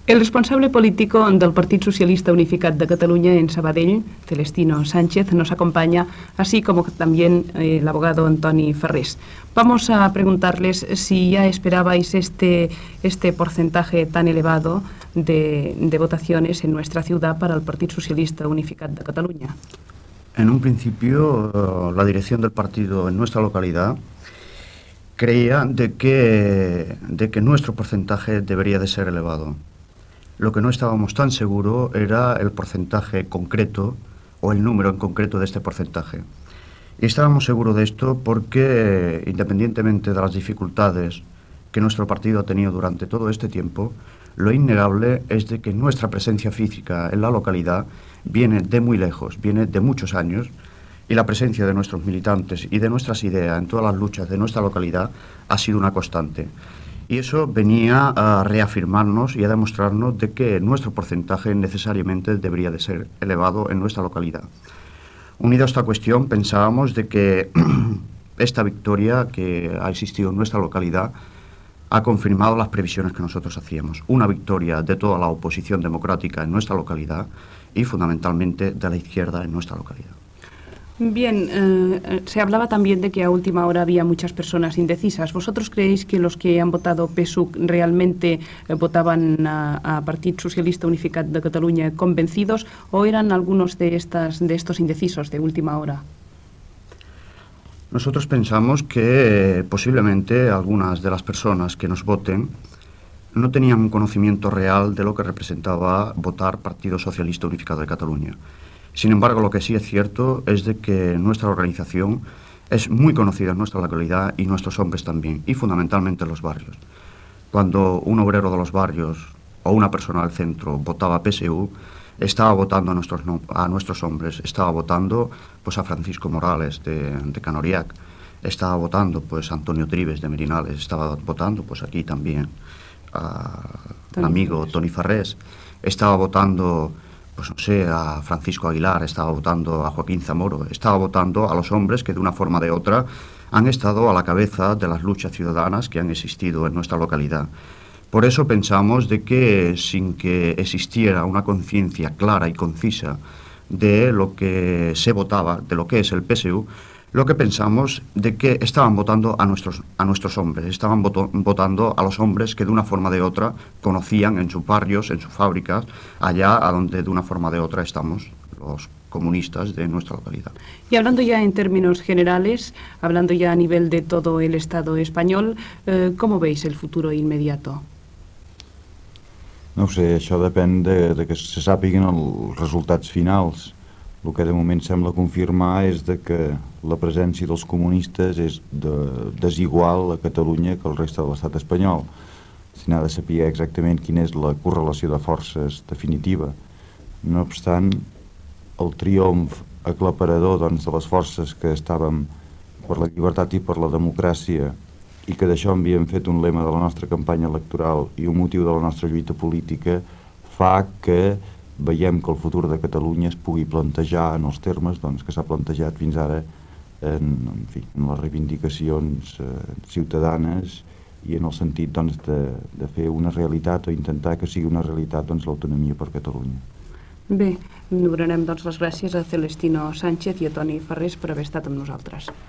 El responsable político del Partido Socialista Unificado de Cataluña en Sabadell, Celestino Sánchez, nos acompaña, así como también el abogado Antoni Ferrés. Vamos a preguntarles si ya esperabais este porcentaje tan elevado de votaciones en nuestra ciudad para el Partido Socialista Unificado de Cataluña. En un principio, la dirección del partido en nuestra localidad creía de que nuestro porcentaje debería de ser elevado. Lo que no estábamos tan seguros era el porcentaje concreto o el número en concreto de este porcentaje. Y estábamos seguros de esto porque, independientemente de las dificultades que nuestro partido ha tenido durante todo este tiempo, lo innegable es de que nuestra presencia física en la localidad viene de muy lejos, viene de muchos años, y la presencia de nuestros militantes y de nuestras ideas en todas las luchas de nuestra localidad ha sido una constante. Y eso venía a reafirmarnos y a demostrarnos de que nuestro porcentaje necesariamente debería de ser elevado en nuestra localidad. Unido a esta cuestión, pensábamos de que esta victoria que ha existido en nuestra localidad ha confirmado las previsiones que nosotros hacíamos. Una victoria de toda la oposición democrática en nuestra localidad y fundamentalmente de la izquierda en nuestra localidad. Bien, se hablaba también de que a última hora había muchas personas indecisas. ¿Vosotros creéis que los que han votado PSUC realmente votaban a Partido Socialista Unificado de Cataluña convencidos o eran algunos de estos indecisos de última hora? Nosotros pensamos que posiblemente algunas de las personas que nos voten no tenían un conocimiento real de lo que representaba votar Partido Socialista Unificado de Cataluña. Sin embargo, lo que sí es cierto es de que nuestra organización es muy conocida en nuestra localidad y nuestros hombres también, y fundamentalmente en los barrios. Cuando un obrero de los barrios o una persona del centro votaba PSU, estaba votando a nuestros hombres, estaba votando pues a Francisco Morales de Canoriac, estaba votando pues a Antonio Trives de Merinales, estaba votando pues aquí también a un amigo Toni Farrés, estaba votando pues no sé, a Francisco Aguilar, estaba votando a Joaquín Zamoro, estaba votando a los hombres que de una forma o de otra han estado a la cabeza de las luchas ciudadanas que han existido en nuestra localidad. Por eso pensamos de que sin que existiera una conciencia clara y concisa de lo que se votaba, de lo que es el PSU, lo que pensamos de que estaban votando a nuestros hombres, estaban votando a los hombres que de una forma o de otra conocían en sus barrios, en sus fábricas, allá a donde de una forma o de otra estamos los comunistas de nuestra localidad. Y hablando ya en términos generales, hablando ya a nivel de todo el Estado español, ¿cómo veis el futuro inmediato? No ho sé, això depèn de que se sàpiguen els resultats finals. El que de moment sembla confirmar és de que la presència dels comunistes és desigual a Catalunya que al resta de l'estat espanyol. Se n'ha de saber exactament quina és la correlació de forces definitiva. No obstant, el triomf aclaparador de les forces que estàvem per la llibertat i per la democràcia i que d'això havíem fet un lema de la nostra campanya electoral i un motiu de la nostra lluita política fa que veiem que el futur de Catalunya es pugui plantejar en els termes que s'ha plantejat fins ara en les reivindicacions ciutadanes i en el sentit de fer una realitat o intentar que sigui una realitat l'autonomia per Catalunya. Bé, donem les gràcies a Celestino Sánchez i a Toni Ferrés per haver estat amb nosaltres.